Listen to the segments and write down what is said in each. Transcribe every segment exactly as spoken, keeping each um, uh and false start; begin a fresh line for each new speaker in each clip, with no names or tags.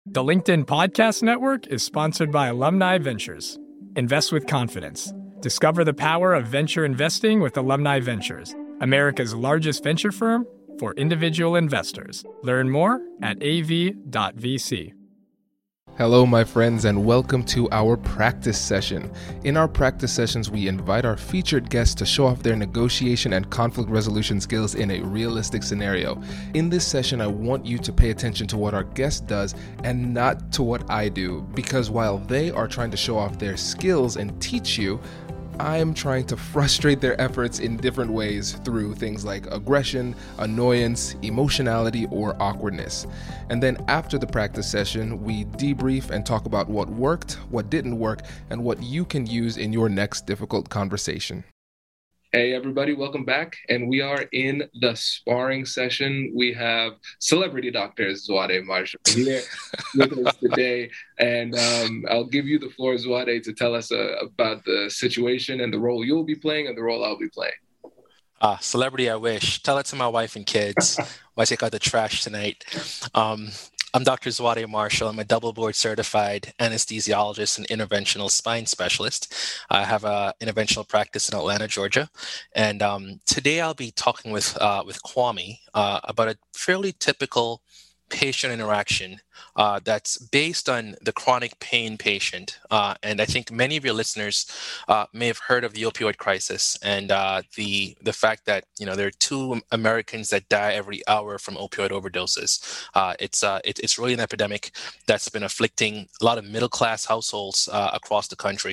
The LinkedIn Podcast Network is sponsored by Alumni Ventures. Invest with confidence. Discover the power of venture investing with Alumni Ventures, America's largest venture firm for individual investors. Learn more at a v dot v c.
Hello, my friends, and welcome to our practice session. In our practice sessions, we invite our featured guests to show off their negotiation and conflict resolution skills in a realistic scenario. In this session, I want you to pay attention to what our guest does and not to what I do, because while they are trying to show off their skills and teach you, I'm trying to frustrate their efforts in different ways through things like aggression, annoyance, emotionality, or awkwardness. And then after the practice session, we debrief and talk about what worked, what didn't work, and what you can use in your next difficult conversation. Hey everybody, welcome back. And we are in the sparring session. We have celebrity doctor Zwade Marshall here with us today. And um, I'll give you the floor, Zwade, to tell us uh, about the situation and the role you'll be playing and the role I'll be playing.
Ah, celebrity, I wish. Tell it to my wife and kids while I take out the trash tonight. Um, I'm Doctor Zwade Marshall. I'm a double board certified anesthesiologist and interventional spine specialist. I have an interventional practice in Atlanta, Georgia. And um, today I'll be talking with uh, with Kwame uh, about a fairly typical patient interaction uh, that's based on the chronic pain patient. Uh, and I think many of your listeners uh, may have heard of the opioid crisis and uh, the the fact that, you know, there are two Americans that die every hour from opioid overdoses. Uh, it's uh, it, it's really an epidemic that's been afflicting a lot of middle-class households uh, across the country.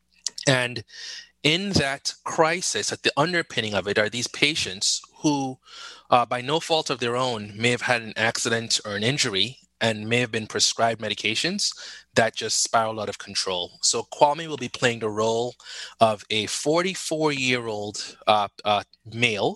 And in that crisis, at the underpinning of it are these patients who, uh, by no fault of their own, may have had an accident or an injury and may have been prescribed medications that just spiral out of control. So Kwame will be playing the role of a forty-four-year-old uh, uh, male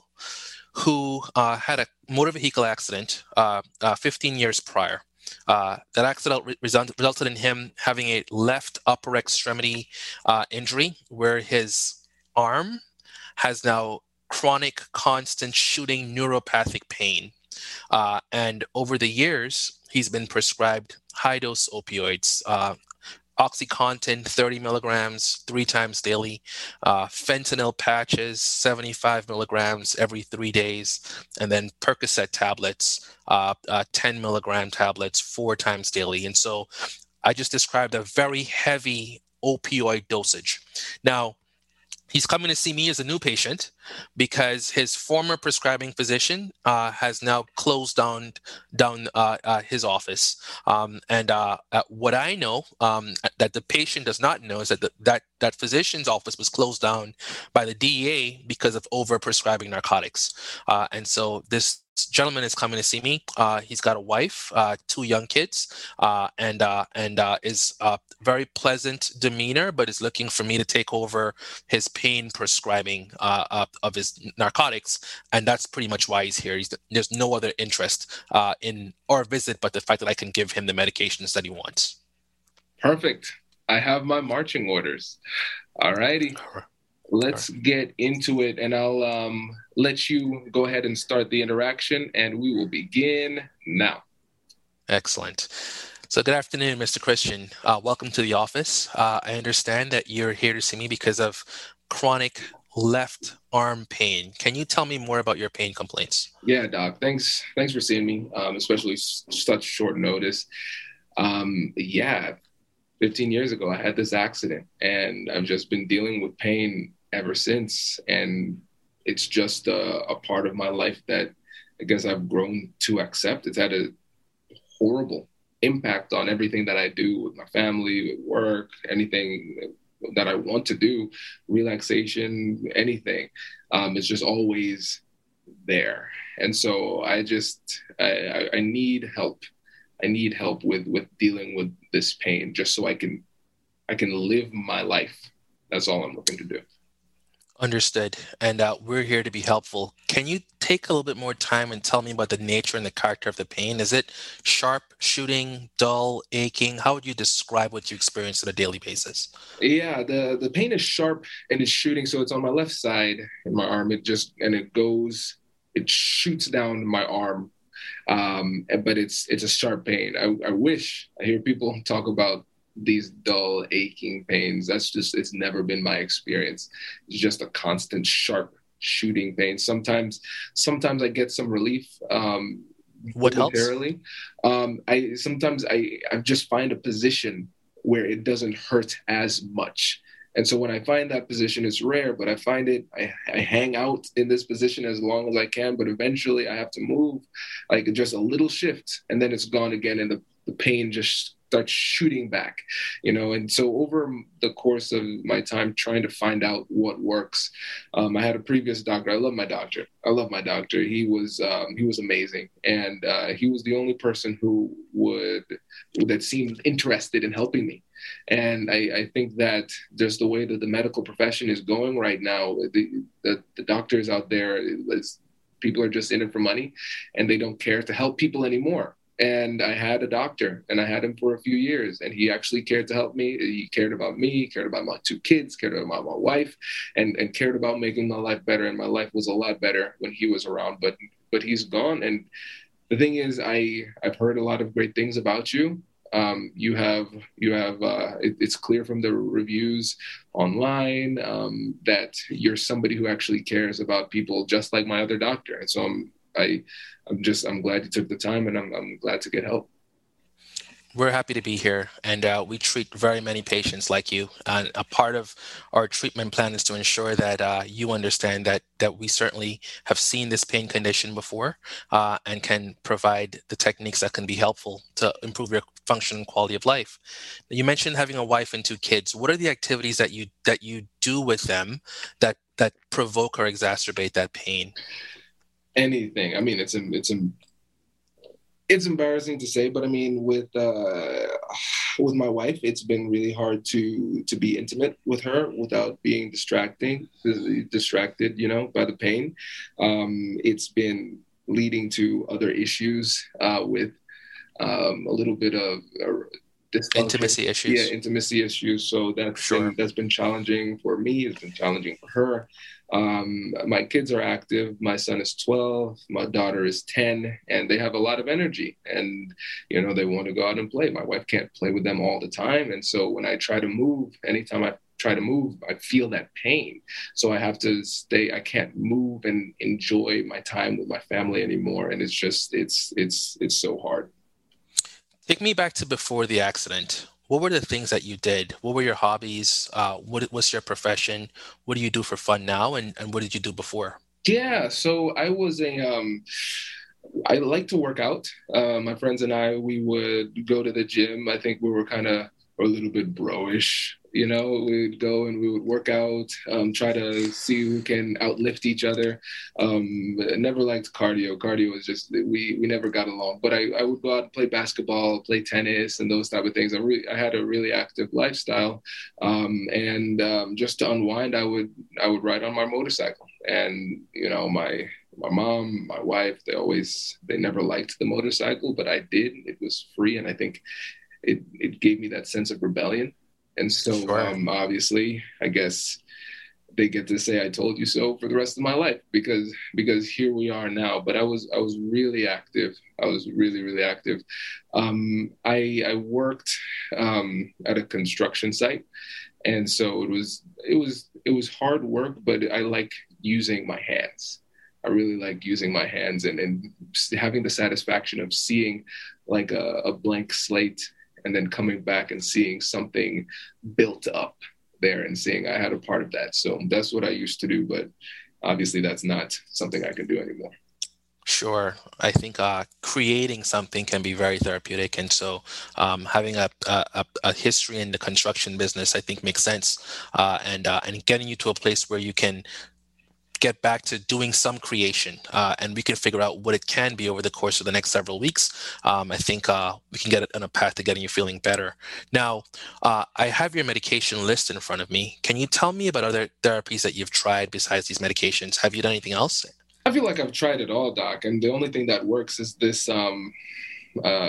who uh, had a motor vehicle accident uh, uh, fifteen years prior. Uh, that accident re- resulted in him having a left upper extremity uh, injury where his arm has now chronic, constant shooting neuropathic pain. Uh, and over the years, he's been prescribed high-dose opioids, uh, OxyContin, thirty milligrams, three times daily, uh, fentanyl patches, seventy-five milligrams every three days, and then Percocet tablets, uh, uh, ten milligram tablets, four times daily. And so I just described a very heavy opioid dosage. Now, he's coming to see me as a new patient because his former prescribing physician uh, has now closed down down uh, uh, his office. Um, and uh, uh, what I know um, that the patient does not know is that the, that that physician's office was closed down by the D E A because of over-prescribing narcotics. Uh, and so this gentleman is coming to see me. Uh, he's got a wife, uh, two young kids, uh, and uh, and uh, is uh, very pleasant demeanor, but is looking for me to take over his pain prescribing uh, uh, of his narcotics, and that's pretty much why he's here. He's, there's no other interest uh, in our visit, but the fact that I can give him the medications that he wants.
Perfect. I have my marching orders. All righty. Let's get into it, and I'll um, let you go ahead and start the interaction, and we will begin now.
Excellent. So good afternoon, Mister Christian. Uh, welcome to the office. Uh, I understand that you're here to see me because of chronic left arm pain. Can you tell me more about your pain complaints?
Yeah, Doc. Thanks. Thanks for seeing me, um, especially s- such short notice. Um, yeah, fifteen years ago, I had this accident, and I've just been dealing with pain ever since. And it's just a, a part of my life that I guess I've grown to accept. It's had a horrible impact on everything that I do with my family, with work, anything that I want to do, relaxation, anything. Um, it's just always there. And so I just, I, I need help. I need help with, with dealing with this pain just so I can, I can live my life. That's all I'm looking to do.
Understood. And uh, we're here to be helpful. Can you take a little bit more time and tell me about the nature and the character of the pain? Is it sharp, shooting, dull, aching? How would you describe what you experience on a daily basis?
Yeah, the, the pain is sharp and it's shooting. So it's on my left side in my arm. It just, and it goes, it shoots down my arm. Um, but it's it's a sharp pain. I, I wish I hear people talk about these dull, aching pains. That's just, it's never been my experience. It's just a constant, sharp shooting pain. Sometimes, sometimes I get some relief. Um,
what helps?
Um, I sometimes I, I just find a position where it doesn't hurt as much. And so when I find that position, it's rare, but I find it, I, I hang out in this position as long as I can, but eventually I have to move, like just a little shift, and then it's gone again, and the, the pain just starts shooting back, you know. And so over the course of my time trying to find out what works, um, I had a previous doctor. I love my doctor. I love my doctor. He was um, he was amazing, and uh, he was the only person who would that seemed interested in helping me. And I, I think that just the way that the medical profession is going right now, the the, the doctors out there, people are just in it for money, and they don't care to help people anymore. And I had a doctor, and I had him for a few years, and he actually cared to help me. He cared about me, cared about my two kids, cared about my wife, and, and cared about making my life better. And my life was a lot better when he was around, but but he's gone. And the thing is, I, I've heard a lot of great things about you. Um, you have, you have. Uh, it, it's clear from the reviews online um, that you're somebody who actually cares about people, just like my other doctor. And so I'm, I, I'm just, I'm glad you took the time, and I'm, I'm glad to get help.
We're happy to be here, and uh, we treat very many patients like you. And a part of our treatment plan is to ensure that uh, you understand that that we certainly have seen this pain condition before uh, and can provide the techniques that can be helpful to improve your function and quality of life. You mentioned having a wife and two kids. What are the activities that you that you do with them that that provoke or exacerbate that pain?
Anything. I mean, it's a, it's a, it's embarrassing to say, but I mean, with uh, with my wife, it's been really hard to to be intimate with her without being distracting, distracted, you know, by the pain. Um, it's been leading to other issues uh, with um, a little bit of uh,
intimacy issues.
Yeah, intimacy issues. So that's
Sure.
been, that's been challenging for me. It's been challenging for her. Um, my kids are active. My son is twelve, my daughter is ten, and they have a lot of energy, and, you know, they want to go out and play. My wife can't play with them all the time. And so when I try to move, anytime I try to move, I feel that pain. So I have to stay, I can't move and enjoy my time with my family anymore. And it's just, it's, it's, it's so hard.
Take me back to before the accident. What were the things that you did? What were your hobbies? Uh, what was your profession? What do you do for fun now? And, and what did you do before?
Yeah, so I was a, um, I like to work out. Uh, my friends and I, we would go to the gym. I think we were kind of a little bit bro-ish, you know, we'd go and we would work out, um, try to see who can outlift each other. Um, I never liked cardio. Cardio was just, we we never got along. But I, I would go out and play basketball, play tennis, and those type of things. I, re- I had a really active lifestyle. Um, and um, just to unwind, I would I would ride on my motorcycle. And, you know, my my mom, my wife, they always, they never liked the motorcycle, but I did. It was free. And I think it, it gave me that sense of rebellion. And so,
Sure.
um, obviously, I guess they get to say, I told you so for the rest of my life, because, because here we are now. But I was, I was really active. I was really, really active. Um, I, I worked, um, at a construction site. And so it was, it was, it was hard work, but I like using my hands. I really like using my hands and, and having the satisfaction of seeing like a, a blank slate, and then coming back and seeing something built up there and seeing I had a part of that. So that's what I used to do, but obviously that's not something I can do anymore.
Sure. I think uh, creating something can be very therapeutic. And so um, having a, a, a history in the construction business, I think makes sense. Uh, and, uh, and getting you to a place where you can get back to doing some creation uh, and we can figure out what it can be over the course of the next several weeks. Um, I think uh, we can get it on a path to getting you feeling better. Now, uh, I have your medication list in front of me. Can you tell me about other therapies that you've tried besides these medications? Have you done anything else?
I feel like I've tried it all, Doc. And the only thing that works is this um, uh,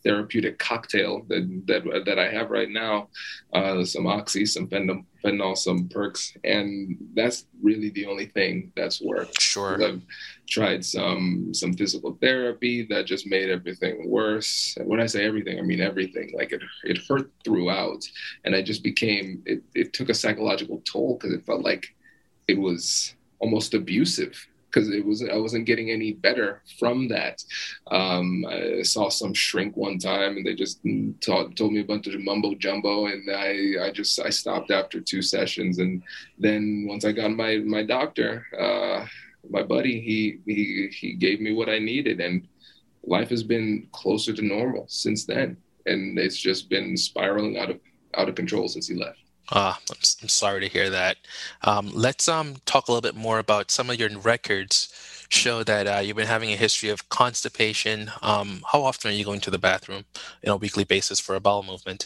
therapeutic cocktail that that, that I have right now. Uh, some oxy, some fentanyl, some perks, and that's really the only thing that's worked.
Sure.
I've tried some some physical therapy that just made everything worse. And when I say everything, I mean everything. Like it it hurt throughout, and I just became it. It took a psychological toll because it felt like it was almost abusive. Because it was, I wasn't getting any better from that. Um, I saw some shrink one time, and they just taught, told me a bunch of mumbo jumbo, and I, I just, I stopped after two sessions. And then once I got my my doctor, uh, my buddy, he he he gave me what I needed, and life has been closer to normal since then. And it's just been spiraling out of out of control since he left.
Ah, I'm, I'm sorry to hear that. Um, let's um talk a little bit more about some of your records. Show that uh, you've been having a history of constipation. Um, how often are you going to the bathroom on a weekly basis for a bowel movement?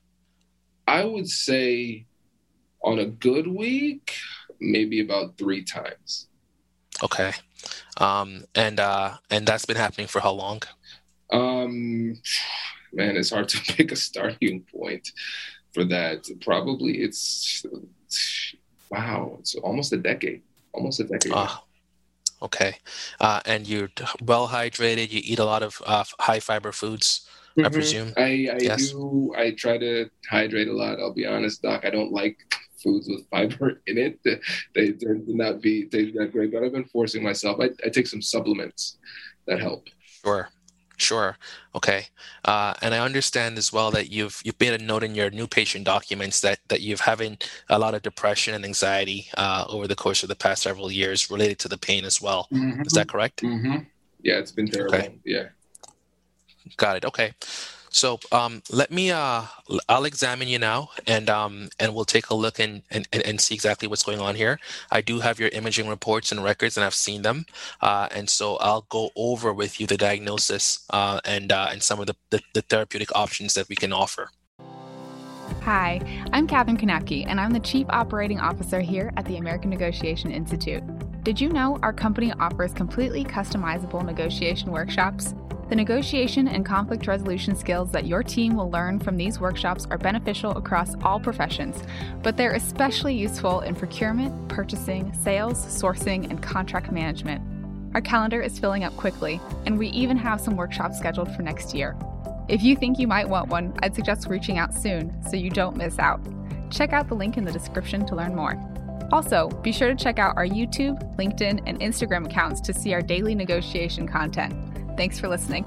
I would say on a good week, maybe about three times.
Okay. Um, and uh, and that's been happening for how long?
Um, man, it's hard to pick a starting point for that. Probably it's, wow, it's almost a decade, almost a decade.
Ah, okay. Uh, and you're well hydrated. You eat a lot of uh, high fiber foods, mm-hmm. I presume.
I, I
yes.
do. I try to hydrate a lot. I'll be honest, Doc. I don't like foods with fiber in it. They tend to not be taste that great, but I've been forcing myself. I, I take some supplements that help.
Sure. Sure. Okay. Uh, and I understand as well that you've you've made a note in your new patient documents that that you've having a lot of depression and anxiety uh, over the course of the past several years related to the pain as well. Mm-hmm. Is that correct?
Mm-hmm. Yeah, it's been terrible.
Okay.
Yeah.
Got it. Okay. So um, let me, uh, I'll examine you now, and um, and we'll take a look and, and, and see exactly what's going on here. I do have your imaging reports and records, and I've seen them. Uh, and so I'll go over with you the diagnosis uh, and uh, and some of the, the, the therapeutic options that we can offer.
Hi, I'm Katherine Kanapke, and I'm the Chief Operating Officer here at the American Negotiation Institute. Did you know our company offers completely customizable negotiation workshops? The negotiation and conflict resolution skills that your team will learn from these workshops are beneficial across all professions, but they're especially useful in procurement, purchasing, sales, sourcing, and contract management. Our calendar is filling up quickly, and we even have some workshops scheduled for next year. If you think you might want one, I'd suggest reaching out soon so you don't miss out. Check out the link in the description to learn more. Also, be sure to check out our YouTube, LinkedIn, and Instagram accounts to see our daily negotiation content. Thanks for listening.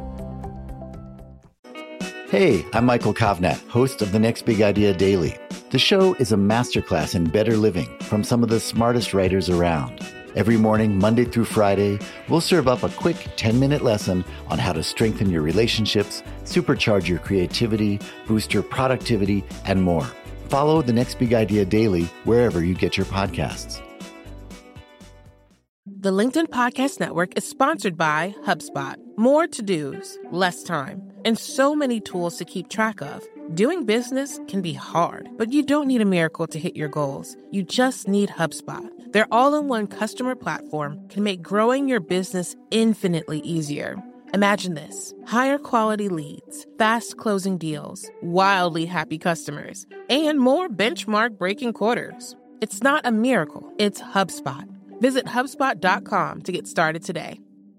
Hey, I'm Michael Kovnat, host of The Next Big Idea Daily. The show is a masterclass in better living from some of the smartest writers around. Every morning, Monday through Friday, we'll serve up a quick ten-minute lesson on how to strengthen your relationships, supercharge your creativity, boost your productivity, and more. Follow The Next Big Idea Daily wherever you get your podcasts.
The LinkedIn Podcast Network is sponsored by HubSpot. More to-dos, less time, and so many tools to keep track of. Doing business can be hard, but you don't need a miracle to hit your goals. You just need HubSpot. Their all-in-one customer platform can make growing your business infinitely easier. Imagine this: higher quality leads, fast closing deals, wildly happy customers, and more benchmark breaking quarters. It's not a miracle, it's HubSpot. Visit HubSpot dot com to get started today.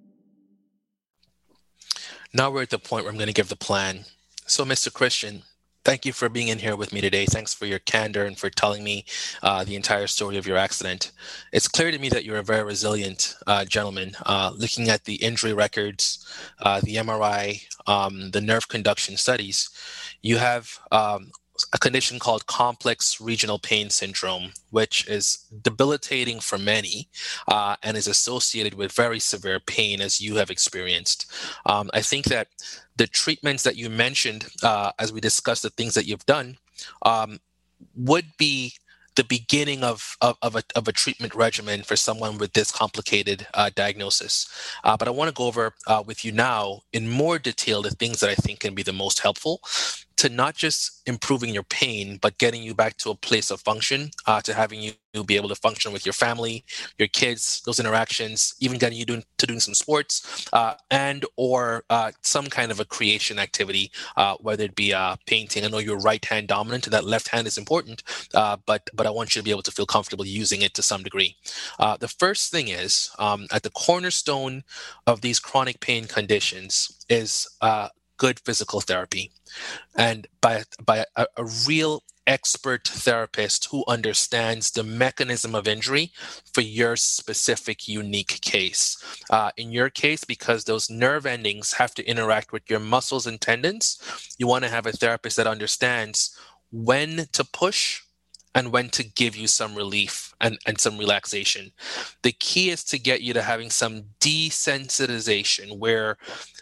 Now we're at the point where I'm going to give the plan. So, Mister Christian, thank you for being in here with me today. Thanks for your candor and for telling me uh, the entire story of your accident. It's clear to me that you're a very resilient uh, gentleman. Uh, looking at the injury records, uh, the M R I, um, the nerve conduction studies, you have um, a condition called complex regional pain syndrome, which is debilitating for many uh, and is associated with very severe pain, as you have experienced. Um, I think that the treatments that you mentioned, uh, as we discussed the things that you've done, um, would be the beginning of, of, of, a, of a treatment regimen for someone with this complicated uh, diagnosis. Uh, but I want to go over uh, with you now in more detail the things that I think can be the most helpful. to not just improving your pain, but getting you back to a place of function, uh, to having you be able to function with your family, your kids, those interactions, even getting you doing, to doing some sports, uh, and or uh, some kind of a creation activity, uh, whether it be uh, painting. I know you're right-hand dominant, and that left hand is important, uh, but but I want you to be able to feel comfortable using it to some degree. Uh, the first thing is, um, at the cornerstone of these chronic pain conditions is uh, good physical therapy. And by by a, a real expert therapist who understands the mechanism of injury for your specific unique case. Uh, in your case, because those nerve endings have to interact with your muscles and tendons, you want to have a therapist that understands when to push and when to give you some relief and, and some relaxation. The key is to get you to having some desensitization, where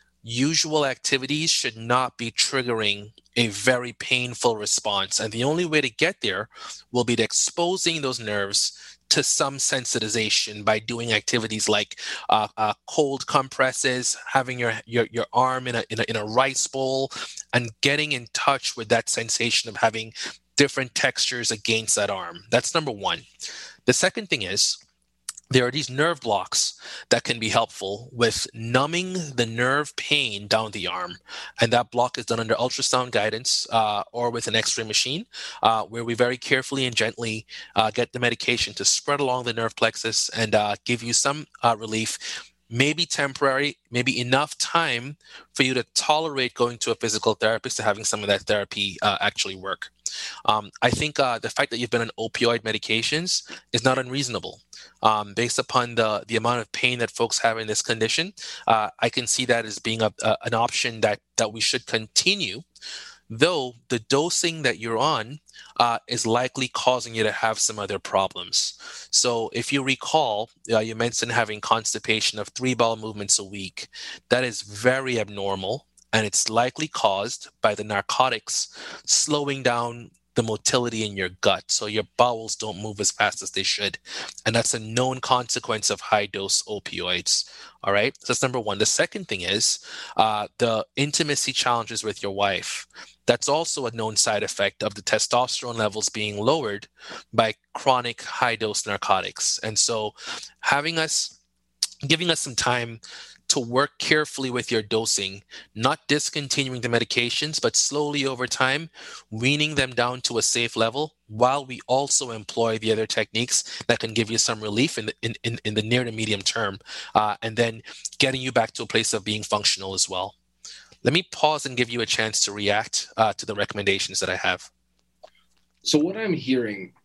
usual activities should not be triggering a very painful response. And the only way to get there will be to exposing those nerves to some sensitization by doing activities like uh, uh, cold compresses, having your, your, your arm in a, in a in a rice bowl, and getting in touch with that sensation of having different textures against that arm. That's number one. The second thing is, there are these nerve blocks that can be helpful with numbing the nerve pain down the arm. And that block is done under ultrasound guidance uh, or with an x-ray machine, uh, where we very carefully and gently uh, get the medication to spread along the nerve plexus and uh, give you some uh, relief, maybe temporary, maybe enough time for you to tolerate going to a physical therapist to having some of that therapy uh, actually work. Um, I think uh, the fact that you've been on opioid medications is not unreasonable. Um, based upon the, the amount of pain that folks have in this condition, uh, I can see that as being a, a, an option that, that we should continue, though the dosing that you're on uh, is likely causing you to have some other problems. So if you recall, uh, you mentioned having constipation of three bowel movements a week. That is very abnormal. And it's likely caused by the narcotics slowing down the motility in your gut, so your bowels don't move as fast as they should. And that's a known consequence of high-dose opioids. All right, so that's number one. The second thing is uh, the intimacy challenges with your wife. That's also a known side effect of the testosterone levels being lowered by chronic high-dose narcotics. And so having us, giving us some time to work carefully with your dosing, not discontinuing the medications, but slowly over time, weaning them down to a safe level, while we also employ the other techniques that can give you some relief in the, in, in, in the near to medium term, uh, and then getting you back to a place of being functional as well. Let me pause and give you a chance to react uh, to the recommendations that I have.
So what I'm hearing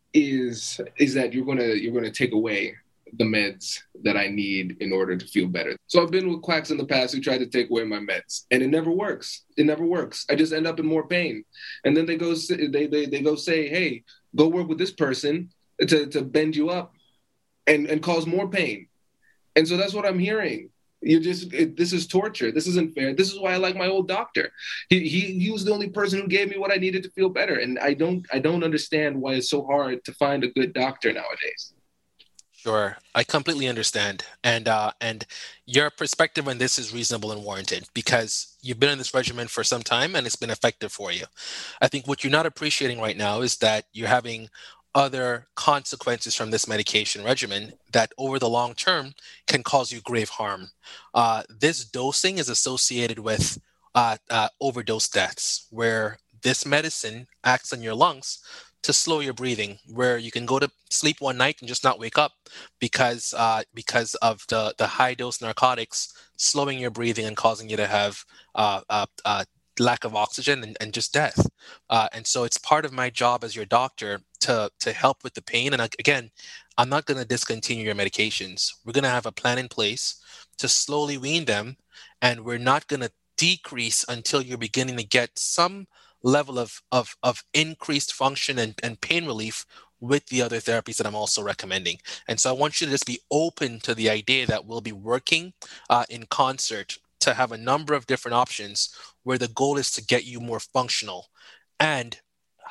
is is that you're gonna you're gonna take away the meds that I need in order to feel better. So I've been with quacks in the past who tried to take away my meds, and it never works. It never works. I just end up in more pain. And then they go they they, they go say, hey, go work with this person to, to bend you up and, and cause more pain. And so that's what I'm hearing. You just it, this is torture. This isn't fair. This is why I like my old doctor. He, he he was the only person who gave me what I needed to feel better. And I don't I don't understand why it's so hard to find a good doctor nowadays.
Sure, I completely understand, and uh, and your perspective on this is reasonable and warranted, because you've been in this regimen for some time and it's been effective for you. I think what you're not appreciating right now is that you're having other consequences from this medication regimen that over the long term can cause you grave harm. Uh, this dosing is associated with uh, uh, overdose deaths, where this medicine acts on your lungs to slow your breathing, where you can go to sleep one night and just not wake up because uh, because of the, the high dose narcotics slowing your breathing and causing you to have uh, uh, uh, lack of oxygen and, and just death. Uh, and so it's part of my job as your doctor to to help with the pain. And again, I'm not going to discontinue your medications. We're going to have a plan in place to slowly wean them, and we're not going to decrease until you're beginning to get some level of, of, of increased function and, and pain relief with the other therapies that I'm also recommending. And so I want you to just be open to the idea that we'll be working uh, in concert to have a number of different options where the goal is to get you more functional and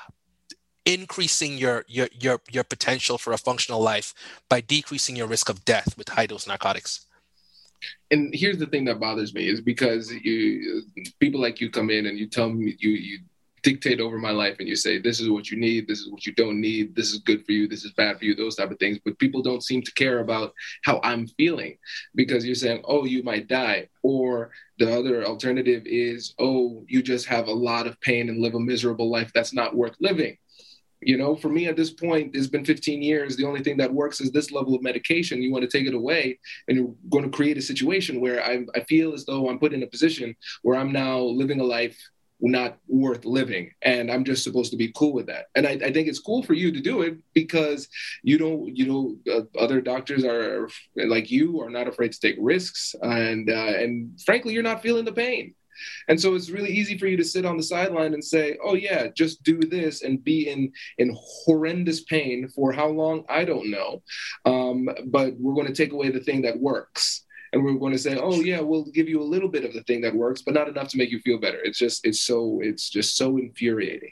increasing your, your, your, your potential for a functional life by decreasing your risk of death with high-dose narcotics.
And here's the thing that bothers me is because you people like you come in and you tell me you you dictate over my life and you say, this is what you need, this is what you don't need, this is good for you, this is bad for you, those type of things. But people don't seem to care about how I'm feeling, because you're saying, oh, you might die. Or the other alternative is, oh, you just have a lot of pain and live a miserable life that's not worth living. You know, for me at this point, it's been fifteen years. The only thing that works is this level of medication. You want to take it away and you're going to create a situation where I, I feel as though I'm put in a position where I'm now living a life not worth living. And I'm just supposed to be cool with that. And I, I think it's cool for you to do it because you don't, you know, uh, other doctors are like you are not afraid to take risks. And, uh, and frankly, you're not feeling the pain. And so it's really easy for you to sit on the sideline and say, oh, yeah, just do this and be in, in horrendous pain for how long? I don't know. Um, but we're going to take away the thing that works. And we're going to say, oh, yeah, we'll give you a little bit of the thing that works, but not enough to make you feel better. It's just it's so it's just so infuriating.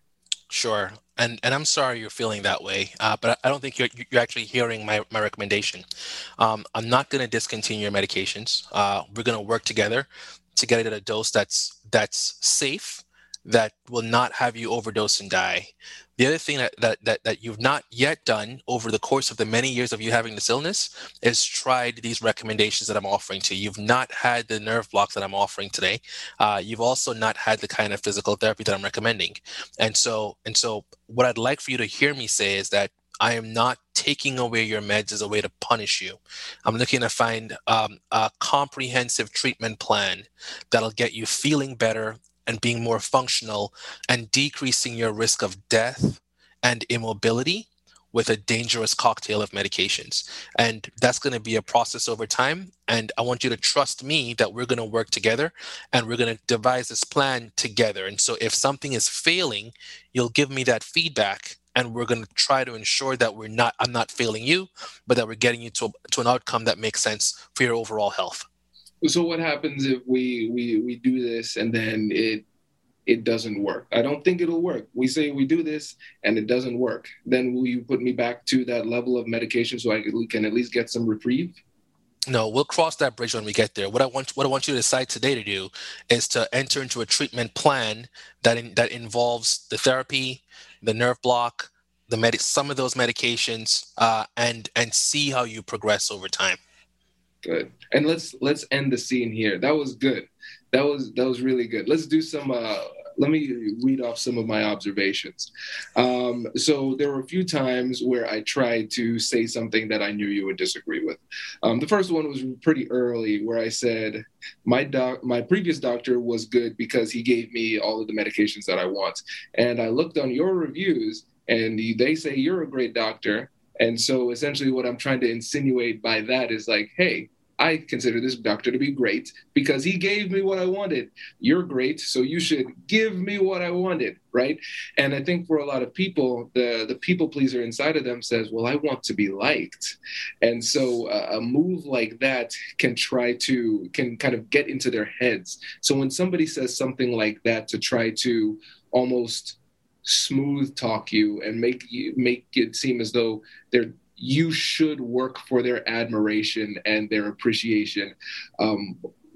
Sure. And and I'm sorry you're feeling that way, uh, but I don't think you're you're actually hearing my, my recommendation. Um, I'm not going to discontinue your medications. Uh, we're going to work together to get it at a dose that's that's safe, that will not have you overdose and die. The other thing that, that that that you've not yet done over the course of the many years of you having this illness is tried these recommendations that I'm offering to you. You've not had the nerve blocks that I'm offering today. Uh, you've also not had the kind of physical therapy that I'm recommending. And so and so what I'd like for you to hear me say is that I am not taking away your meds as a way to punish you. I'm looking to find um, a comprehensive treatment plan that'll get you feeling better and being more functional and decreasing your risk of death and immobility with a dangerous cocktail of medications. And that's going to be a process over time. And I want you to trust me that we're going to work together and we're going to devise this plan together. And so if something is failing, you'll give me that feedback. And we're going to try to ensure that we're not, I'm not failing you, but that we're getting you to, a, to an outcome that makes sense for your overall health.
So what happens if we, we, we do this and then it, it doesn't work? I don't think it'll work. We say we do this and it doesn't work. Then will you put me back to that level of medication so I can at least get some reprieve?
No, we'll cross that bridge when we get there. What I want, what I want you to decide today to do is to enter into a treatment plan that in, that involves the therapy, the nerve block, the med- some of those medications, uh, and and see how you progress over time.
Good. And let's let's end the scene here. That was good. That was that was really good. Let's do some. Uh, let me read off some of my observations. Um, so there were a few times where I tried to say something that I knew you would disagree with. Um, the first one was pretty early, where I said my doc, my previous doctor was good because he gave me all of the medications that I want. And I looked on your reviews, and they say you're a great doctor. And so essentially what I'm trying to insinuate by that is like, hey, I consider this doctor to be great because he gave me what I wanted. You're great, so you should give me what I wanted, right? And I think for a lot of people, the, the people pleaser inside of them says, well, I want to be liked. And so uh, a move like that can try to, can kind of get into their heads. So when somebody says something like that to try to almost smooth talk you and make you make it seem as though they're you should work for their admiration and their appreciation. Um,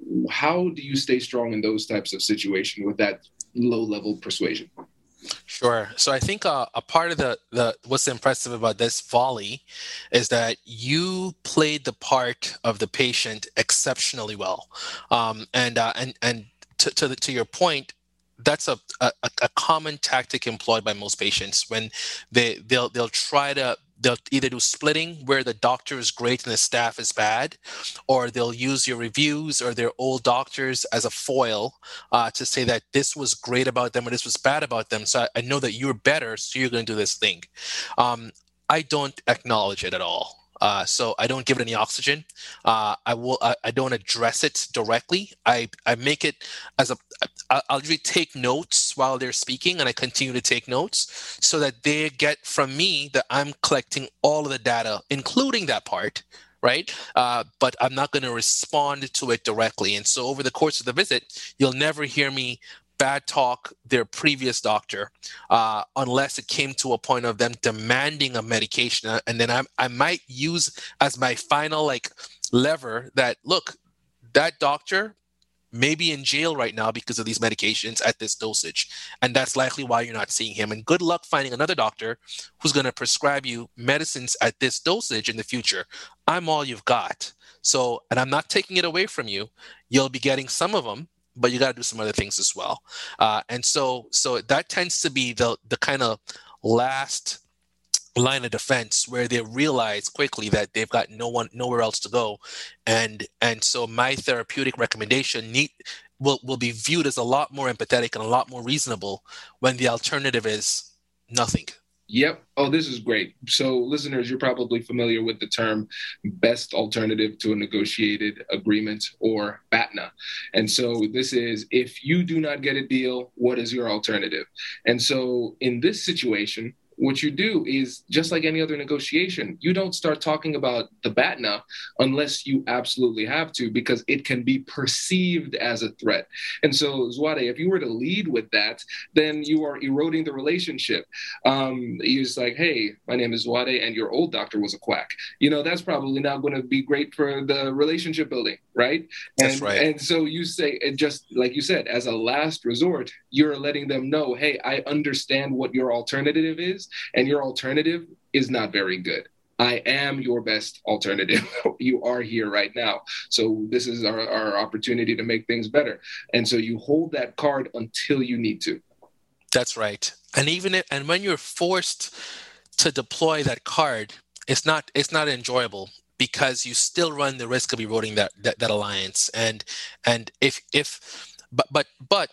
how do you stay strong in those types of situations with that low-level persuasion?
Sure. So I think uh, a part of the, the what's impressive about this volley is that you played the part of the patient exceptionally well. Um, and uh, and and to to, the, to your point, that's a, a a common tactic employed by most patients when they they'll they'll try to they'll either do splitting where the doctor is great and the staff is bad, or they'll use your reviews or their old doctors as a foil uh, to say that this was great about them or this was bad about them. So I, I know that you're better, so you're going to do this thing. Um, I don't acknowledge it at all. Uh, so I don't give it any oxygen. Uh, I will. I, I don't address it directly. I, I make it as a. I, I'll usually take notes while they're speaking, and I continue to take notes so that they get from me that I'm collecting all of the data, including that part, right? Uh, but I'm not going to respond to it directly. And so over the course of the visit, you'll never hear me bad talk their previous doctor uh, unless it came to a point of them demanding a medication. And then I, I might use as my final like lever that, look, that doctor may be in jail right now because of these medications at this dosage. And that's likely why you're not seeing him. And good luck finding another doctor who's going to prescribe you medicines at this dosage in the future. I'm all you've got. So, and I'm not taking it away from you. You'll be getting some of them, but you got to do some other things as well. Uh, and so, so that tends to be the the kind of last line of defense where they realize quickly that they've got no one, nowhere else to go, and and so my therapeutic recommendation need will will be viewed as a lot more empathetic and a lot more reasonable when the alternative is nothing.
Yep. Oh, this is great. So listeners, you're probably familiar with the term best alternative to a negotiated agreement, or B A T N A. And so this is, if you do not get a deal, what is your alternative? And so in this situation, what you do is, just like any other negotiation, you don't start talking about the B A T N A unless you absolutely have to, because it can be perceived as a threat. And so, Zwade, if you were to lead with that, then you are eroding the relationship. Um, you're just like, hey, my name is Zwade and your old doctor was a quack. You know, that's probably not going to be great for the relationship building, right? And,
that's right.
And so you say, and just like you said, as a last resort, you're letting them know, hey, I understand what your alternative is, and your alternative is not very good. I am your best alternative. You are here right now. So this is our, our opportunity to make things better. And so you hold that card until you need to.
That's right. And even if, and when you're forced to deploy that card, it's not it's not enjoyable, because you still run the risk of eroding that that, that alliance. And and if if but but but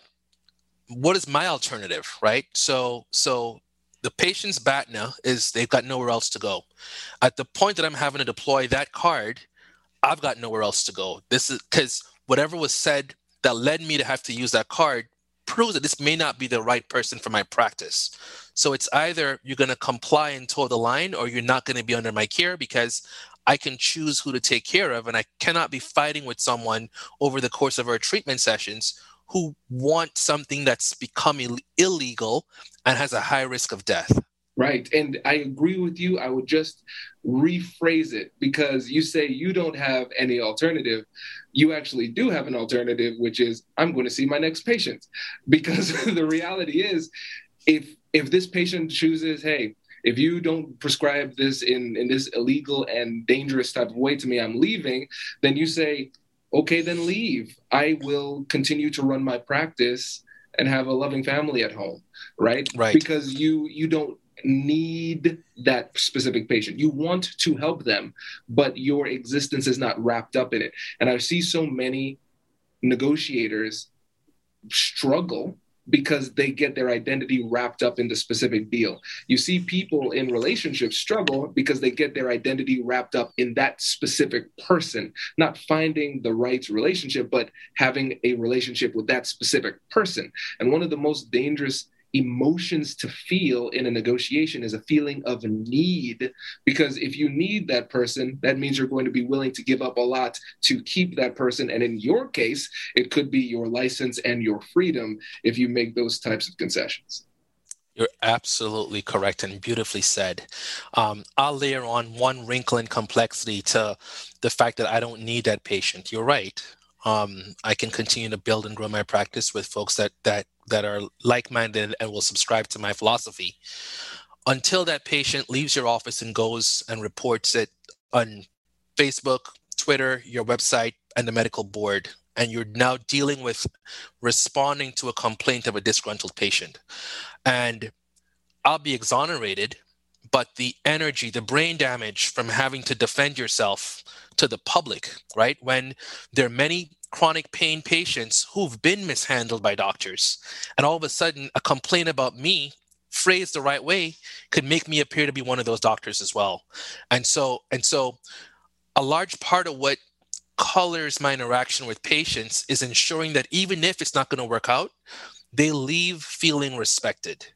what is my alternative, right? So so the patient's B A T N A is they've got nowhere else to go. At the point that I'm having to deploy that card, I've got nowhere else to go. This is because whatever was said that led me to have to use that card proves that this may not be the right person for my practice. So it's either you're going to comply and toe the line, or you're not going to be under my care, because I can choose who to take care of, and I cannot be fighting with someone over the course of our treatment sessions who want something that's become Ill- illegal and has a high risk of death.
Right. And I agree with you. I would just rephrase it, because you say you don't have any alternative. You actually do have an alternative, which is, I'm going to see my next patient. Because the reality is, if if this patient chooses, hey, if you don't prescribe this in, in this illegal and dangerous type of way to me, I'm leaving, then you say, okay, then leave. I will continue to run my practice and have a loving family at home, right?
Right.
Because you you don't need that specific patient. You want to help them, but your existence is not wrapped up in it. And I see so many negotiators struggle because they get their identity wrapped up in the specific deal. You see people in relationships struggle because they get their identity wrapped up in that specific person, not finding the right relationship, but having a relationship with that specific person. And one of the most dangerous emotions to feel in a negotiation is a feeling of need, because if you need that person, that means you're going to be willing to give up a lot to keep that person. And in your case, it could be your license and your freedom if you make those types of concessions.
You're absolutely correct and beautifully said. Um, I'll layer on one wrinkle in complexity to the fact that I don't need that patient. You're right. Um, I can continue to build and grow my practice with folks that that that are like-minded and will subscribe to my philosophy, until that patient leaves your office and goes and reports it on Facebook, Twitter, your website, and the medical board. And you're now dealing with responding to a complaint of a disgruntled patient. And I'll be exonerated, but the energy, the brain damage from having to defend yourself to the public, right? When there are many chronic pain patients who've been mishandled by doctors, and all of a sudden a complaint about me, phrased the right way, could make me appear to be one of those doctors as well. And so, and so a large part of what colors my interaction with patients is ensuring that even if it's not going to work out, they leave feeling respected.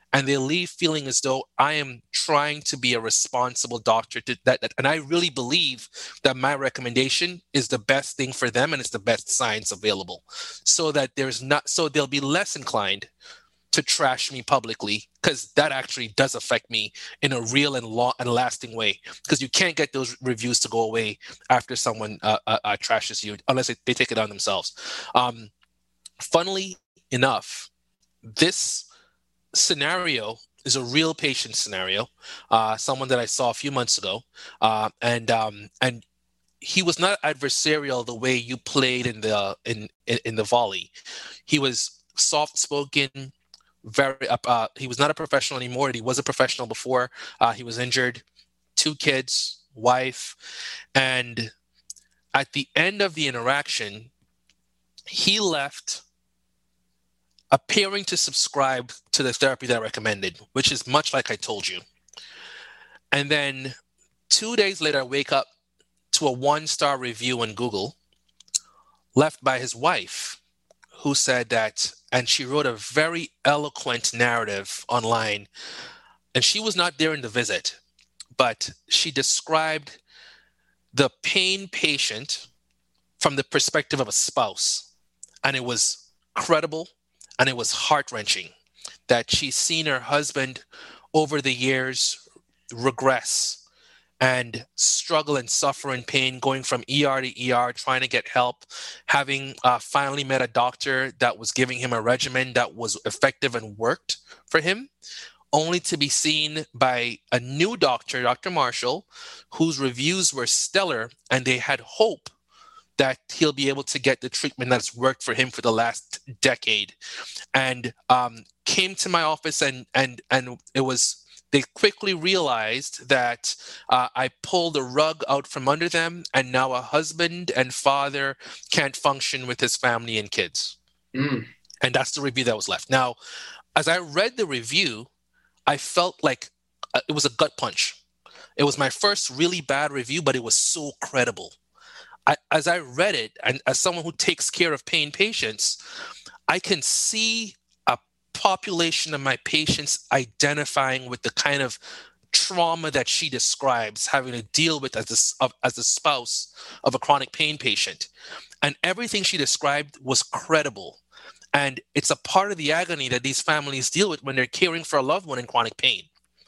and they leave feeling as though I am trying to be a responsible doctor. To that, that, and I really believe that my recommendation is the best thing for them, and it's the best science available, so that there's not, so they'll be less inclined to trash me publicly, because that actually does affect me in a real and long and lasting way. Because you can't get those reviews to go away after someone uh, uh, uh, trashes you, unless they, they take it on themselves. Um, funnily enough, this scenario is a real patient scenario, uh, someone that I saw a few months ago, uh, and um, and he was not adversarial the way you played in the in in, in the volley. He was soft-spoken. Very, uh, he was not a professional anymore. He was a professional before. Uh, he was injured, two kids, wife, and at the end of the interaction, he left appearing to subscribe to the therapy that I recommended, which is much like I told you. And then two days later, I wake up to a one-star review on Google left by his wife, who said that, and she wrote a very eloquent narrative online, and she was not there in the visit, but she described the pain patient from the perspective of a spouse. And it was credible, and it was heart-wrenching that she's seen her husband over the years regress and struggle and suffer in pain, going from E R to E R, trying to get help, having uh, finally met a doctor that was giving him a regimen that was effective and worked for him, only to be seen by a new doctor, Doctor Marshall, whose reviews were stellar, and they had hope that he'll be able to get the treatment that's worked for him for the last decade. And um, came to my office, and and and it was, they quickly realized that uh, I pulled the rug out from under them, and now a husband and father can't function with his family and kids. Mm. And that's the review that was left. Now, as I read the review, I felt like uh, it was a gut punch. It was my first really bad review, but it was so credible. I, as I read it, and as someone who takes care of pain patients, I can see population of my patients identifying with the kind of trauma that she describes having to deal with as a, as a spouse of a chronic pain patient. And everything she described was credible. And it's a part of the agony that these families deal with when they're caring for a loved one in chronic pain.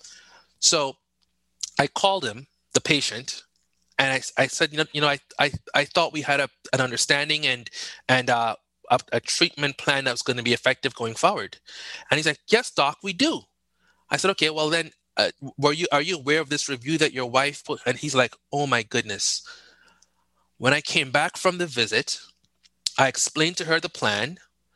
So I called him, the patient, and I, I said, you know, you know, I, I, I thought we had a, an understanding and, and, uh, A, a treatment plan that was going to be effective going forward. And he's like, yes, doc, we do. I said, okay, well then, uh, were you, are you aware of this review that your wife put? And he's like, oh my goodness. When I came back from the visit, I explained to her the plan,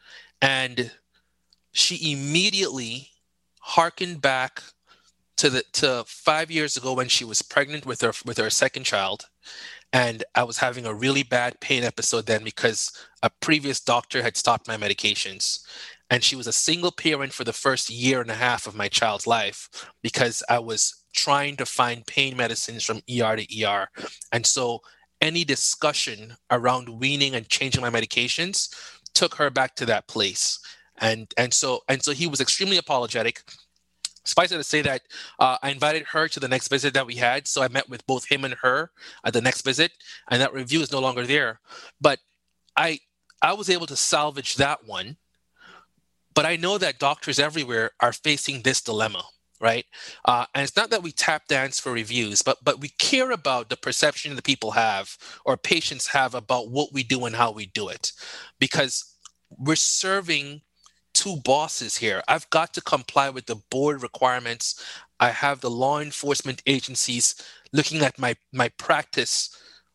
and she immediately hearkened back to the, to five years ago when she was pregnant with her, with her second child. And I was having a really bad pain episode then because a previous doctor had stopped my medications. And she was a single parent for the first year and a half of my child's life because I was trying to find pain medicines from E R to E R. And so any discussion around weaning and changing my medications took her back to that place. And and so and so he was extremely apologetic. Suffice it to say that uh, I invited her to the next visit that we had. So I met with both him and her at the next visit, and that review is no longer there. But I I was able to salvage that one. But I know that doctors everywhere are facing this dilemma, right? Uh, and it's not that we tap dance for reviews, but but we care about the perception that people have or patients have about what we do and how we do it. Because we're serving two bosses here. I've got to comply with the board requirements. I have the law enforcement agencies looking at my, my practice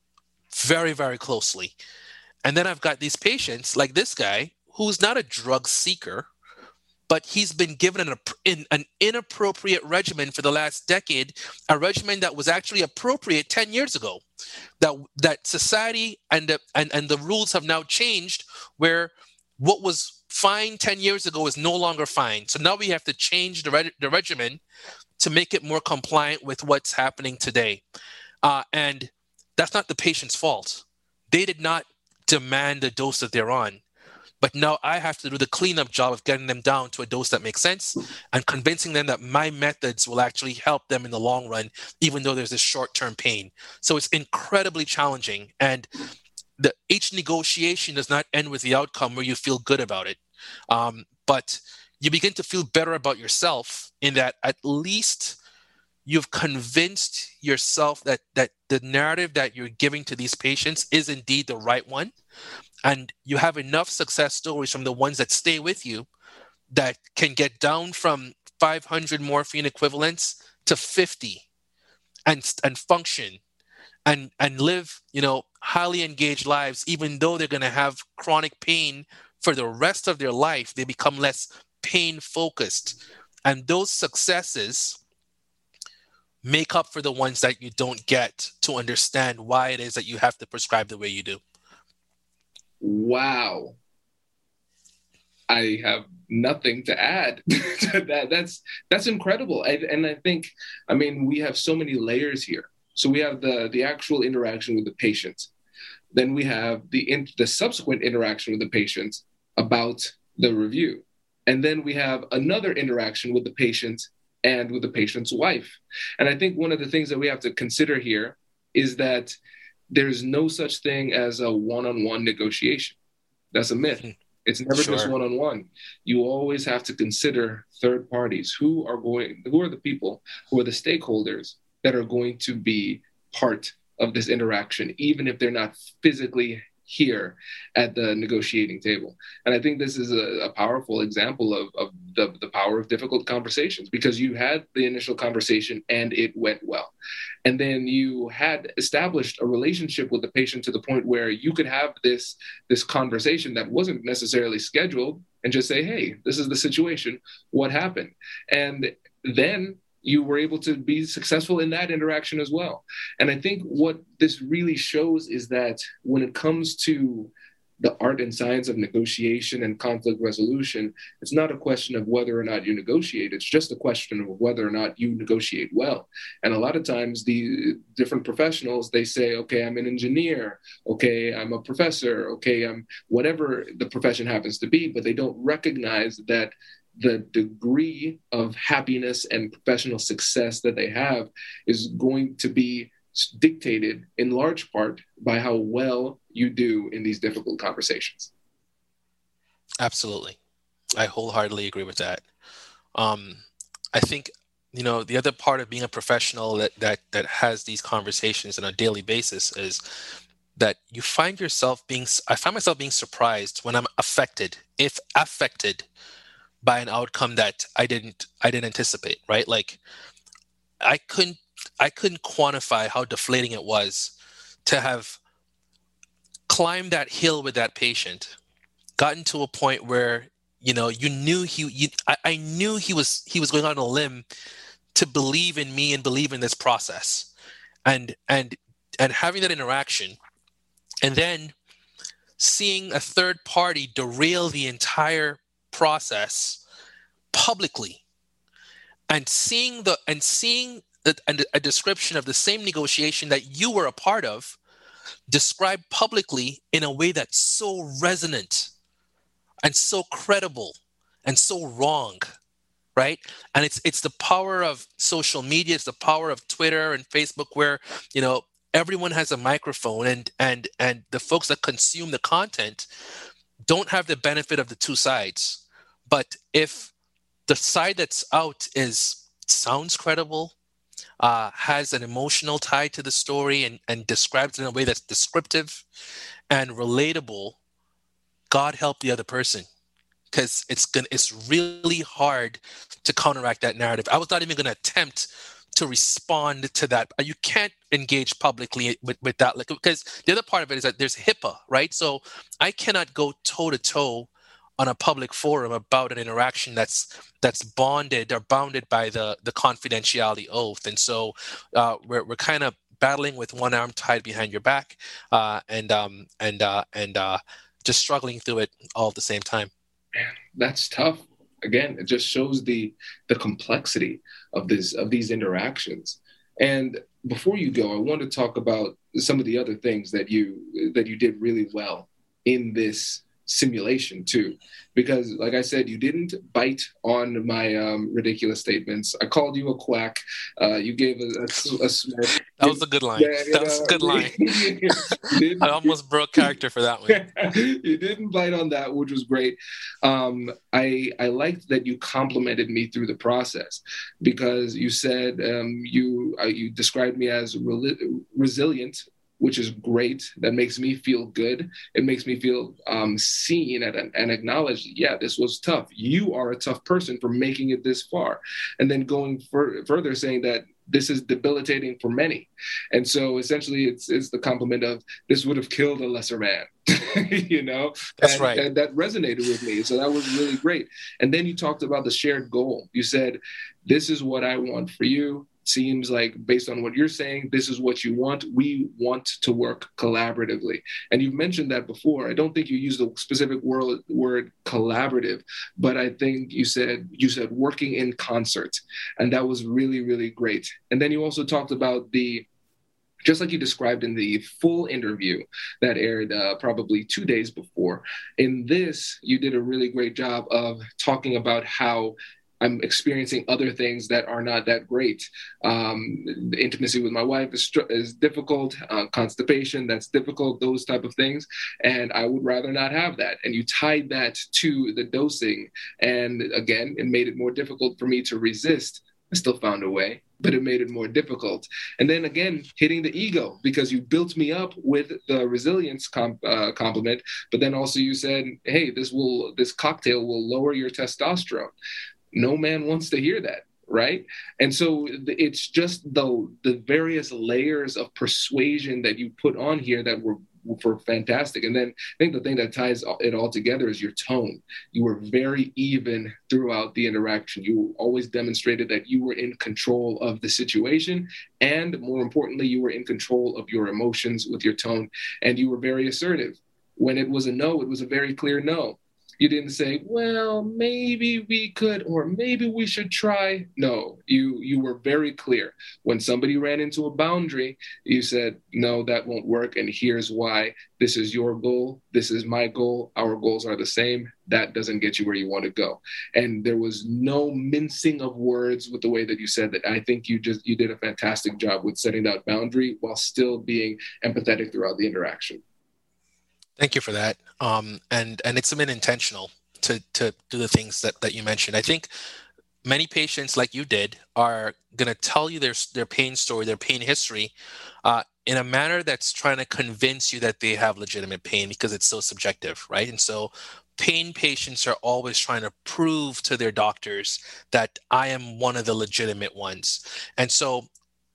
very, very closely. And then I've got these patients like this guy who's not a drug seeker, but he's been given an, in, an inappropriate regimen for the last decade, a regimen that was actually appropriate ten years ago, that that society and the, and, and the rules have now changed where what was fine ten years ago is no longer fine. So now we have to change the, reg- the regimen to make it more compliant with what's happening today. Uh, and that's not the patient's fault. They did not demand the dose that they're on. But now I have to do the cleanup job of getting them down to a dose that makes sense and convincing them that my methods will actually help them in the long run, even though there's this short-term pain. So it's incredibly challenging. And the each negotiation does not end with the outcome where you feel good about it. Um, but you begin to feel better about yourself in that at least you've convinced yourself that that the narrative that you're giving to these patients is indeed the right one. And you have enough success stories from the ones that stay with you that can get down from five hundred morphine equivalents to fifty and and function and and live, you know, highly engaged lives, even though they're going to have chronic pain for the rest of their life. They become less pain focused. And those successes make up for the ones that you don't get to understand why it is that you have to prescribe the way you do.
Wow. I have nothing to add to that. That's that's incredible. I, and I think, I mean, we have so many layers here. So we have the, the actual interaction with the patient. Then we have the in, the subsequent interaction with the patient about the review. And then we have another interaction with the patient and with the patient's wife. And I think one of the things that we have to consider here is that there's no such thing as a one-on-one negotiation. That's a myth. It's never sure. just one-on-one. You always have to consider third parties. Who are going, who are the people, who are the stakeholders that are going to be part of this interaction, even if they're not physically here at the negotiating table. And I think this is a, a powerful example of, of the, the power of difficult conversations, because you had the initial conversation and it went well. And then you had established a relationship with the patient to the point where you could have this, this conversation that wasn't necessarily scheduled and just say, hey, this is the situation. What happened? And then you were able to be successful in that interaction as well. And I think what this really shows is that when it comes to the art and science of negotiation and conflict resolution, it's not a question of whether or not you negotiate. It's just a question of whether or not you negotiate well. And a lot of times the different professionals, they say, okay, I'm an engineer. Okay, I'm a professor. Okay, I'm whatever the profession happens to be, but they don't recognize that the degree of happiness and professional success that they have is going to be dictated in large part by how well you do in these difficult conversations.
Absolutely. I wholeheartedly agree with that. Um, I think, you know, the other part of being a professional that, that, that has these conversations on a daily basis is that you find yourself being, I find myself being surprised when I'm affected, if affected by an outcome that I didn't I didn't anticipate, right? Like I couldn't I couldn't quantify how deflating it was to have climbed that hill with that patient, gotten to a point where, you know, you knew he you, I, I knew he was he was going on a limb to believe in me and believe in this process. And and and having that interaction and then seeing a third party derail the entire process publicly, and seeing the and seeing a, a description of the same negotiation that you were a part of described publicly in a way that's so resonant and so credible and so wrong, right? And it's it's the power of social media, it's the power of Twitter and Facebook, where, you know, everyone has a microphone, and and and the folks that consume the content don't have the benefit of the two sides. But if the side that's out is sounds credible, uh, has an emotional tie to the story, and, and describes it in a way that's descriptive and relatable, God help the other person, because it's gonna it's really hard to counteract that narrative. I was not even going to attempt to respond to that. You can't engage publicly with, with that, like, because the other part of it is that there's HIPAA, right? So I cannot go toe to toe on a public forum about an interaction that's that's bonded or bounded by the the confidentiality oath. And so uh, we're we're kind of battling with one arm tied behind your back, uh, and um and uh, and uh, just struggling through it all at the same time.
Man, that's tough. Again, it just shows the the complexity of this of these interactions. And before you go, I want to talk about some of the other things that you that you did really well in this simulation too, because like I said, you didn't bite on my um, ridiculous statements. I called you a quack. Uh, you gave a, a, a smirk.
That was a good line. Yeah, that was know, a good line. I almost broke character for that one.
You didn't bite on that, which was great. Um, I I liked that you complimented me through the process, because you said um, you uh, you described me as re- resilient, which is great. That makes me feel good. It makes me feel um, seen and, and acknowledged. Yeah, this was tough. You are a tough person for making it this far. And then going fur- further saying that this is debilitating for many. And so essentially it's, it's the compliment of this would have killed a lesser man, you know?
That's
and,
right.
And that resonated with me. So that was really great. And then you talked about the shared goal. You said, this is what I want for you. Seems like based on what you're saying, this is what you want. We want to work collaboratively. And you've mentioned that before. I don't think you used the specific word, word collaborative, but I think you said you said working in concert. And that was really, really great. And then you also talked about the, just like you described in the full interview that aired uh, probably two days before. In this, you did a really great job of talking about how I'm experiencing other things that are not that great. Um, the intimacy with my wife is, is difficult, uh, constipation, that's difficult, those type of things. And I would rather not have that. And you tied that to the dosing. And again, it made it more difficult for me to resist. I still found a way, but it made it more difficult. And then again, hitting the ego, because you built me up with the resilience comp, uh, compliment, but then also you said, hey, this will, this cocktail will lower your testosterone. No man wants to hear that, right? And so it's just the the various layers of persuasion that you put on here that were, were fantastic. And then I think the thing that ties it all together is your tone. You were very even throughout the interaction. You always demonstrated that you were in control of the situation. And more importantly, you were in control of your emotions with your tone. And you were very assertive. When it was a no, it was a very clear no. You didn't say, well, maybe we could, or maybe we should try. No, you you were very clear. When somebody ran into a boundary, you said, no, that won't work. And here's why. This is your goal. This is my goal. Our goals are the same. That doesn't get you where you want to go. And there was no mincing of words with the way that you said that. I think you just, you did a fantastic job with setting that boundary while still being empathetic throughout the interaction.
Thank you for that. Um, and, and it's been intentional to, to do the things that, that you mentioned. I think many patients, like you did, are going to tell you their, their pain story, their pain history, uh, in a manner that's trying to convince you that they have legitimate pain because it's so subjective, right? And so pain patients are always trying to prove to their doctors that I am one of the legitimate ones. And so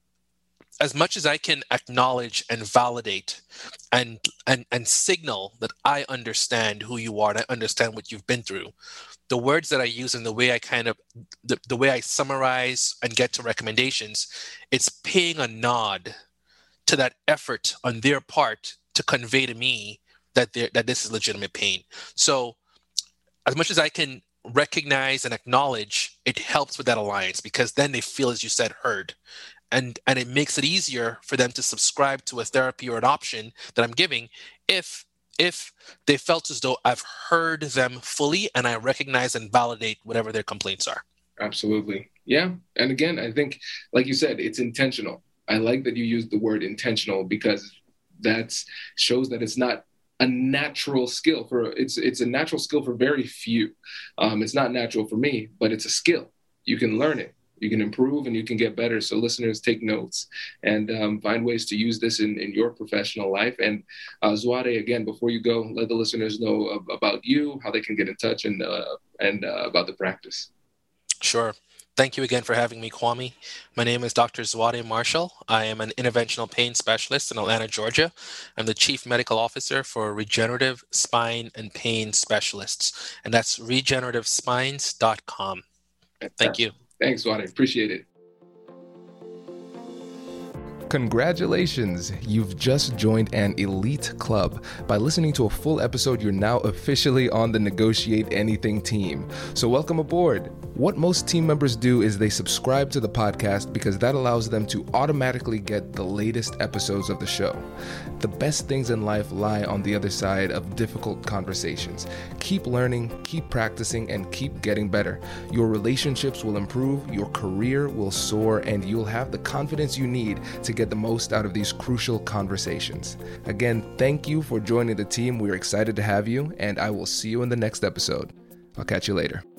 as much as I can acknowledge and validate and, and and signal that I understand who you are and I understand what you've been through, the words that I use and the way I kind of, the, the way I summarize and get to recommendations, it's paying a nod to that effort on their part to convey to me that that this is legitimate pain. So as much as I can recognize and acknowledge, it helps with that alliance, because then they feel, as you said, heard. And and it makes it easier for them to subscribe to a therapy or an option that I'm giving if if they felt as though I've heard them fully and I recognize and validate whatever their complaints are.
Absolutely. Yeah. And again, I think, like you said, it's intentional. I like that you used the word intentional, because that shows that it's not a natural skill for it's it's a natural skill for very few. Um, it's not natural for me, but it's a skill. You can learn it. You can improve and you can get better. So listeners, take notes and um, find ways to use this in, in your professional life. And uh, Zwade, again, before you go, let the listeners know ab- about you, how they can get in touch, and uh, and uh, about the practice.
Sure. Thank you again for having me, Kwame. My name is Doctor Zwade Marshall. I am an interventional pain specialist in Atlanta, Georgia. I'm the Chief Medical Officer for Regenerative Spine and Pain Specialists, and that's regenerative spines dot com. Thank you.
Thanks, Zwade. Appreciate it.
Congratulations! You've just joined an elite club. By listening to a full episode, you're now officially on the Negotiate Anything team. So welcome aboard.
What most team members do is they subscribe to the podcast because that allows them to automatically get the latest episodes of the show. The best things in life lie on the other side of difficult conversations. Keep learning, keep practicing, and keep getting better. Your relationships will improve, your career will soar, and you'll have the confidence you need to get the most out of these crucial conversations. Again, thank you for joining the team. We're excited to have you, and I will see you in the next episode. I'll catch you later.